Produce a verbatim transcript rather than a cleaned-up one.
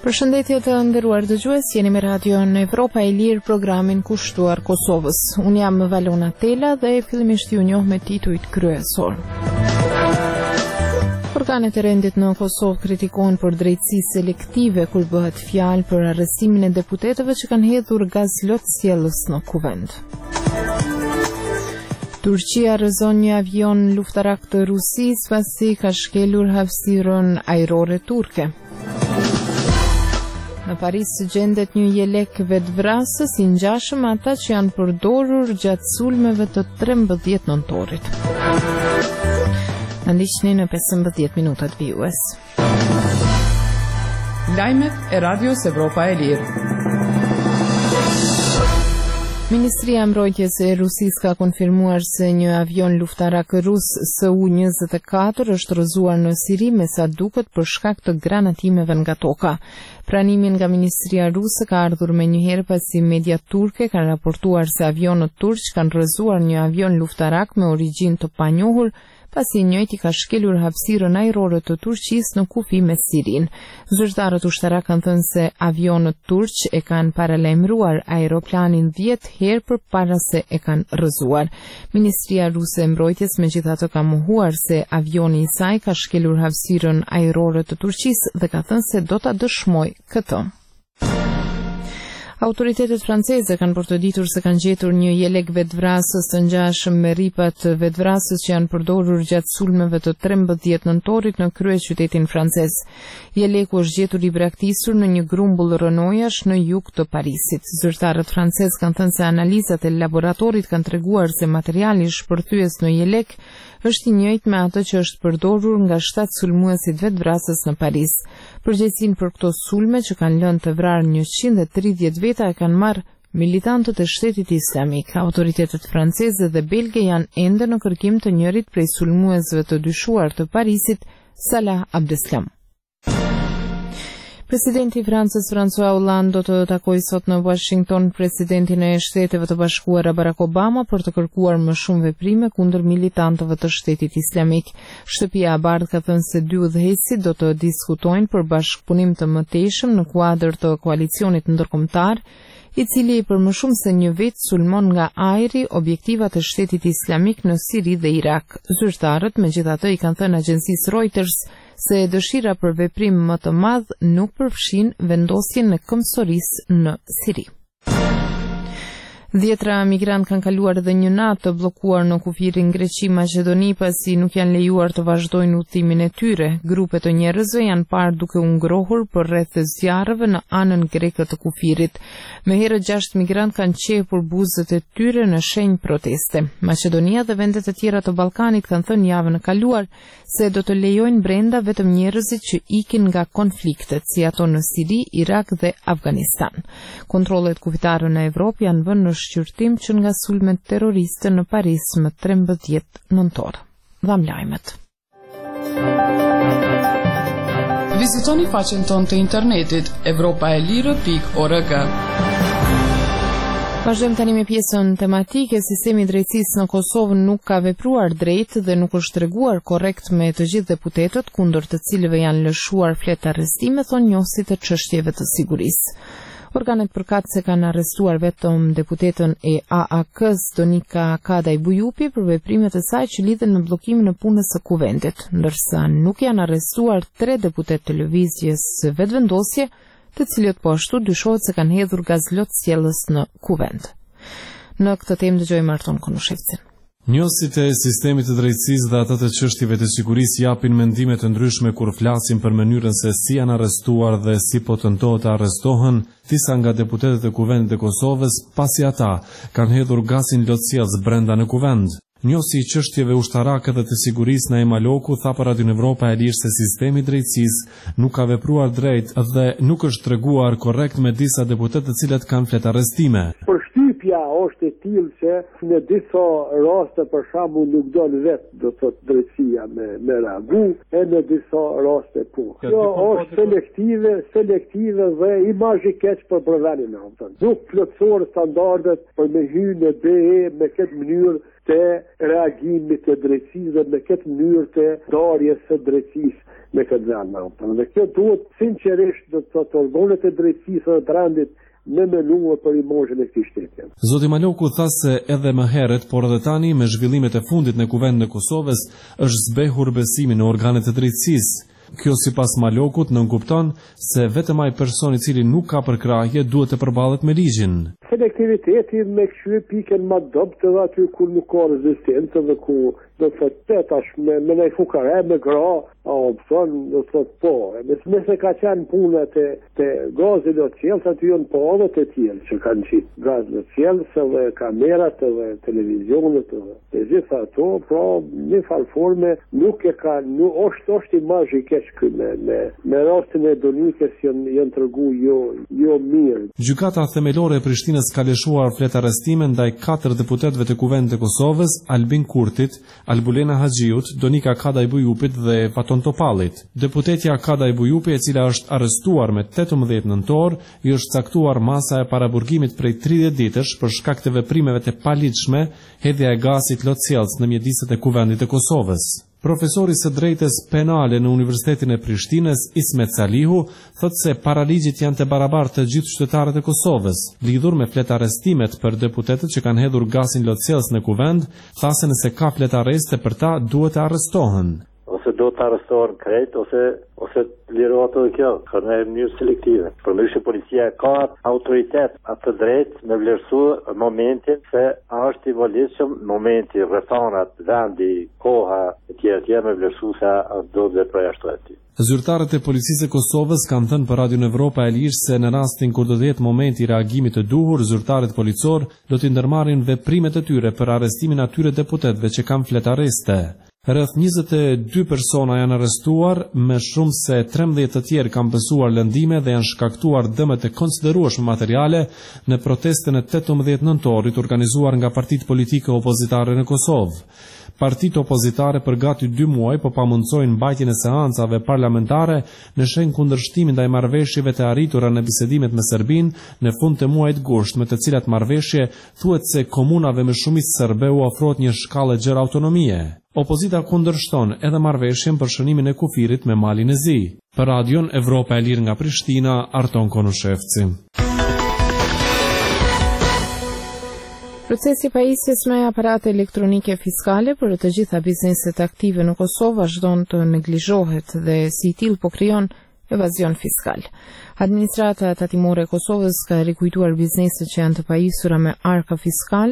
Përshëndetje të nderuar dëgjues, jeni me radion Evropa e Lirë, programin kushtuar Kosovës. Unë jam Valona Tela dhe fillimisht ju njoh me titujt kryesor. Organet e rendit në Kosovë kritikojnë për drejtësi selektive kur bëhet fjalë për arrestimin e deputetëve që kanë hedhur gaz lotësjellës në kuvend. Turqia rrezon një avion luftarak të Rusisë pasi ka shkelur hapësirën ajrore turke. Në Paris gjendet një jelek vetvrasës i ngjashëm ata që janë përdorur gjatë sulmeve të trembëdhjetë nëntorit. Na ndiqni në pesëmbëdhjetë minutat vijues. Lajmet e Radios Evropa e Lirë. Ministria e Mbrojtjes e Rusisë ka konfirmuar se një avion luftarak rus S U njëzet e katër është rrëzuar në Siri me sa duket për shkak të granatimeve nga toka. Pranimin nga Ministria Ruse ka ardhur me njëherë pasi media turke kanë raportuar se avionët turq kanë rrëzuar një avion luftarak me origjinë të panjohur, pasi njëjti ka shkelur hapësirën ajrore të Turqisë në kufi me Sirinë. Zyrtarët ushtarak kanë thënë se avionët turq e kanë paralajmëruar aeroplanin dhjetë herë përpara se e kanë rrëzuar. Ministria Ruse e Mbrojtjes megjithatë ka mohuar se avioni i saj ka shkelur hapësirën ajrore të Turqisë dhe ka thënë se do ta dëshmojë këtë. Autoritetet franceze kanë portoditur se kanë gjetur një jelek vetvrasës të ngjashëm me rripat vetvrasës që janë përdorur gjatë sulmeve të trembëdhjetë nëntorit në kryeqytetin francez. Jeleku është gjetur i braktisur në një grumbull rënojash në jug të Parisit. Zyrtarët francezë kanë thënë se analizat e laboratorit kanë treguar se materiali shpërthyes në jelek është i njëjtë me atë që është përdorur nga shtatë sulmuesit vetvrasës në Paris. Përgjegjësinë për këto sulme që kanë lënë të vrarë njëqind e tridhjetë veta e kanë marrë militantët e Shtetit Islamik. Autoritetet franceze dhe belge janë ende në kërkim të njërit prej sulmuesve të dyshuar të Parisit, Salah Abdeslam. Presidenti i Francës François Hollande do të takojë sot në Washington presidentin e Shteteve të Bashkuara Barack Obama për të kërkuar më shumë veprime kundër militantëve të Shtetit Islamik. Shtëpia e Bardhë ka thënë se dy udhëheqësit do të diskutojnë për bashkëpunim të mëtejshëm në kuadër të koalicionit ndërkombëtar, i cili për më shumë se një vit sulmon nga ajri objektivat e Shtetit Islamik në Siri dhe Irak. Zyrtarët megjithatë i kanë thënë agjencisë Reuters se dëshira për veprim më të madh nuk përfshin vendosjen e këmbësorisë në Siri. Dhjetra migrant kanë kaluar edhe një natë të bllokuar në kufirin Greqi Maqedoni pasi nuk janë lejuar të vazhdojnë udhimin e tyre. Grupe të njerëzve janë parë duke u ngrohur përreth zjarreve në anën greke të kufirit. Më herët gjashtë migrant kanë qepur buzët e tyre në shenjë proteste. Maqedonia dhe vendet e tjera të Ballkanit kanë thënë javën e kaluar se do të lejojnë brenda vetëm njerëzit që ikin nga konfliktet, si ato në Siri, Irak dhe Afganistan. Kontrollet kufitare në Evropë janë vënë në shqyrtim që nga sulmet terroriste në Paris më trembëdhjetë nëntor. Dham lajmet. Vizitoni faqen tonë të internetit evropa e lirë pikë org. Vazhdojmë tani me pjesën tematike. Sistemi i drejtësisë në Kosovë nuk ka vepruar drejt dhe nuk është treguar korrekt me të gjithë deputetët kundër të cilëve janë lëshuar flet arrestime, thonë njohësit e çështjeve të sigurisë. Organet përkatëse kanë arrestuar vetëm deputetën e A A K-s Donika Kadaj Bujupi për veprimet e saj që lidhen me bllokimin e punës së kuvendit, ndërsa nuk janë arrestuar tre deputet të lëvizjes vetëvendosje, të cilët po ashtu dyshohet se kanë hedhur gaz lotësjellës në kuvend. Në këtë temë dëgjojmë Arton Konushevcin. Njohësit e sistemit të drejtësisë dhe ata të çështjeve të sigurisë japin mendime të ndryshme kur flasin për mënyrën se si janë arrestuar dhe si po tentohet të arrestohen disa nga deputetët e Kuvendit të Kosovës, pasi ata kanë hedhur gazin lotësjellës brenda në kuvend. Njohësi i çështjeve ushtarake dhe të sigurisë Naima Loku tha për Radion Evropa e Lirë se sistemi i drejtësisë nuk ka vepruar drejt dhe nuk është treguar korrekt me disa deputetë të cilët kanë flet arrestime. Shqipja është e tillë që në disa raste për shembull nuk don vetë do të thotë drejtësia me me reagu, e në disa raste po. Kjo është selektive, selektive dhe imazh i keq për provenin e tonë. Nuk plotësor standardet për me hyrë në B E me këtë mënyrë të reagimit të drejtësisë dhe me këtë mënyrë të darjes së drejtësisë me këtë vend. Dhe kjo duhet sinqerisht do të thotë organet e drejtësisë dhe të rendit me menuar për imazhin e këtij shteti. Zoti Maloku tha se edhe më herët, por edhe tani me zhvillimet e fundit në Kuvendin e Kosovës është zbehur besimi në organet e drejtësisë. Kjo sipas Malokut nënkupton se vetëm ai person i cili nuk ka përkrahje duhet të përballet me ligjin. Selektiviteti me kështu pikën më dobët edhe aty ku nuk ka rezistencë dhe ku do të thotë tash me me një fukare me gra, a opsion do të thotë po. Me se ka qenë puna të të gazit do të cilës aty janë po edhe të tjerë që kanë qenë gaz do të cilës dhe kamerat dhe televizionet dhe të gjitha ato, pra në fal forme nuk e ka nuk është është imazh i keq me me me rastin e Donikës janë janë tregu jo jo mirë. Gjykata themelore e Prishtinës ka lëshuar flet arrestime ndaj katër deputetëve të Kuvendit të Kosovës, Albin Kurtit, Albulena Haxhiut, Donika Kadaj Bujupit dhe Faton Topallit. Deputetja Kadaj Bujupi, e cila është arrestuar me tetëmbëdhjetë nëntor, i është caktuar masa e paraburgimit prej tridhjetë ditësh për shkak të veprimeve të paligjshme, hedhja e gazit lotësielës në mjediset e Kuvendit të Kosovës. Profesori së drejtës penale në Universitetin e Prishtinës, Ismet Salihu, thotë se paraligjit janë të barabartë të gjithë qytetarët e Kosovës. Lidhur me flet arrestimet për deputetët që kanë hedhur gazin lotësielës në Kuvend, tha se nëse ka flet arreste për ta, duhet të arrestohen. Ose do të arrestohen krejt, ose ose lirohet edhe kjo, në mënyrë selektive. Përndryshe policia ka autoritet atë drejt me vlerësu momentin se është i volitshëm momenti, rrethanat, vendi, koha e tjera tjera me vlerësu se do të përjashtohet aty. Zyrtarët e policisë e Kosovës kanë thënë për Radion Evropa e Lirë se në rastin kur do të jetë momenti i reagimit të duhur, zyrtarët policor do të ndërmarrin veprimet e tyre për arrestimin atyre deputetëve që kanë flet arreste. Rreth njëzet e dy persona janë arrestuar, me shumë se trembëdhjetë të tjerë kanë besuar lëndime dhe janë shkaktuar dëme të konsiderueshme materiale në protestën e tetëmbëdhjetë nëntorit organizuar nga partitë politike opozitare në Kosovë. Partitë opozitare për gati dy muaj po pamundsojnë mbajtjen e seancave parlamentare në shenjë kundërshtimin ndaj marrëveshjeve të arritura në bisedimet me Serbinë në fund të muajit gusht, me të cilat marrëveshje thuhet se komunave me shumicë serbe u ofrohet një shkallë gjerë autonomie. Opozita kundërshton edhe marrëveshjen për shënimin e kufirit me Malin e Zi. Për Radion Evropa e Lirë nga Prishtina, Arton Konushevci. Procesi pajisjes me aparate elektronike fiskale për të gjitha bizneset aktive në Kosovë vazhdon të neglizhohet dhe si tillë po krijon evazion fiskal. Administrata tatimore e Kosovës ka rikujtuar bizneset që janë të pajisura me arka fiskale